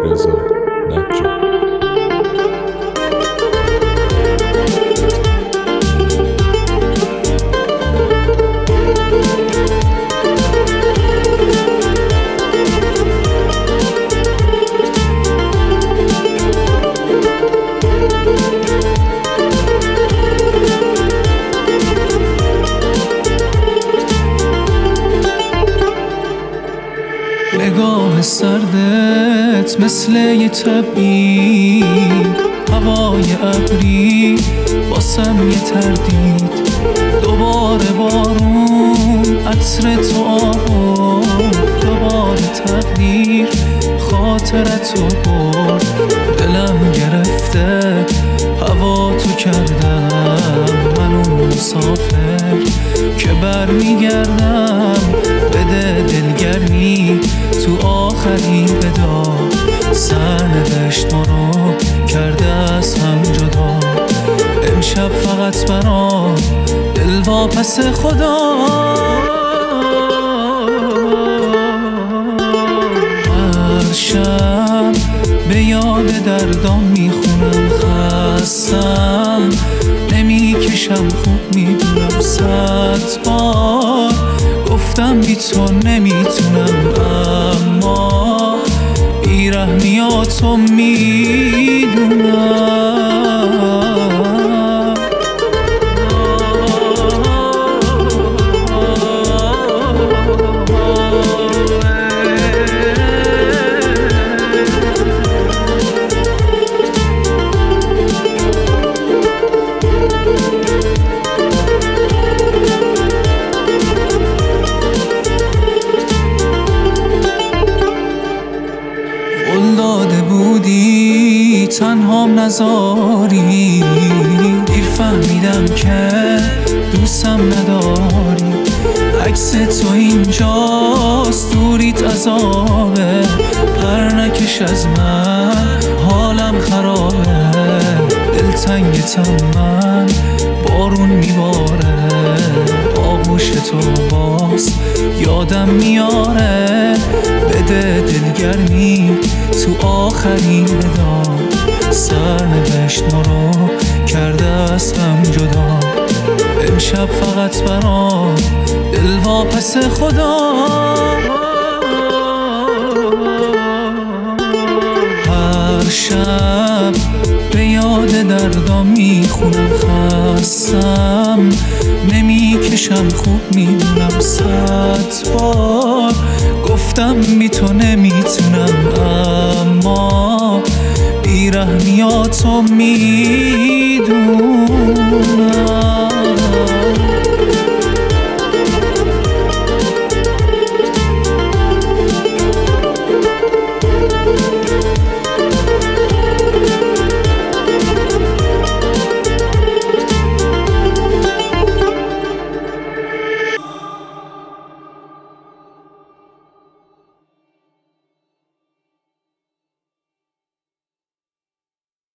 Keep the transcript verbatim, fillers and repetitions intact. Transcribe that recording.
رضا نجار. نگاه سردت مثل یه تبی، هوای ابری باسم یه تردید. دوباره بارون عطر تو آورد، دوباره تقدیر خاطرتو برد. دلم گرفته هوا تو کردم، من اون مسافر که بر میگردم. بده دلگرمی تو آخرین ودا، سرنوشت ما رو کرده از هم جدا. امشب فقط برام دل واپس خدا. هر شب به یاد دردام میخونم، خستم نمیکشم، خوب میدونم. صد بار گفتم بی تو نمیتونم، اما بیرحمیاتو میدونم. قول داده بودی تنهام نذاری، دیر فهمیدم که دوستم نداری. عکس تو اینجاست، دوریت عذابه. پر نکش از من حالم خرابه، دلتنگتم من بارون میباره. آغوش تو باز یادم میاره، بده دلگرمی تو آخرین ودا. سرنوشت ما رو کرده از هم جدا. امشب فقط برام دل واپس خدا. هر شب به یاد دردام میخونم، خستم نمیکشم، خوب میدونم. صد بار گفتم بی تو نمیتونم، اما بیرحمیاتو می